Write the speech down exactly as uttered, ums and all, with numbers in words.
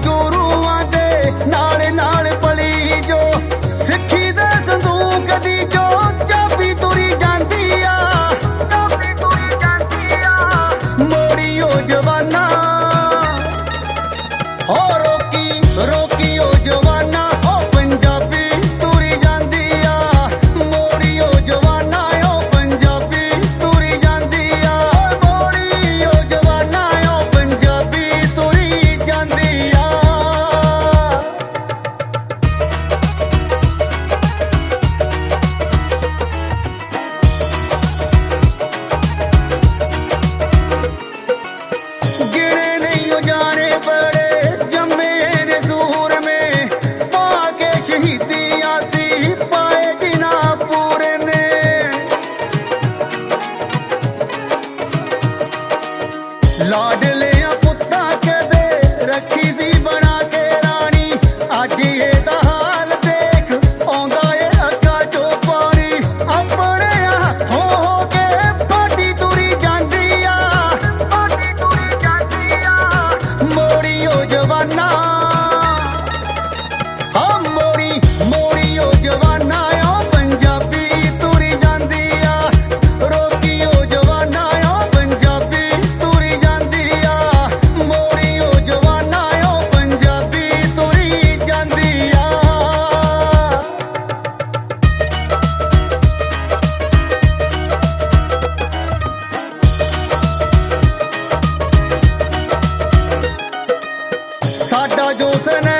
ਗੁਰੂਆਂ ਦੇ ਨਾਲ ਨਾਲ ਪਲੀ ਜੋ ਸਿੱਖੀ ਦੇ ਸੰਦੂਕ ਦੀ ਜੋ ਚਾਬੀ ਤੁਰੀ ਜਾਂਦੀ ਆ ਚਾਬੀ ਤੁਰੀ ਜਾਂਦੀ ਆ ਮੋੜੀ ਉਹ ਜਵਾਨਾ ਹੋ ਰੋਕੀ ਰੋਕੀ ਉਹ ਜਵਾਨਾ ਉਹ ਪੰਜਾਬੀ ਤੁਰੀ ਜਾਂਦੀ ਆ ਮੋੜੀ ਉਹ ਜਵਾਨਾ ਉਹ ਪੰਜਾਬੀ ਤੁਰੀ ਜਾਂਦੀ ਆ ਮੋੜੀ ਉਹ ਜਵਾਨਾ ਉਹ ਪੰਜਾਬੀ ਤੁਰੀ ਜਾਂਦੀ ਆ गिने नहीं हो जाने बड़े जम्मे ने सूर में पाके शहीदी आसी पाए जिना पूरे ने लाडलिया पुत्ता के दे रखी सी बना के रानी अज ये दा हाल देख आंदा ए अक्का चो पानी अपने हाथों हो के फाटी तुरी जांदी आ फाटी तुरी जांदी आ मोड़ी ओ जवाना हाँ मोड़ी मोड़ी ओ जवाना ओ पंजाबी तुरी जांदी आ रोकी ओ जवाना ओ पंजाबी तुरी जांदी आ मोड़ी ओ जवाना ओ पंजाबी तुरी जांदी आ साडा जो सन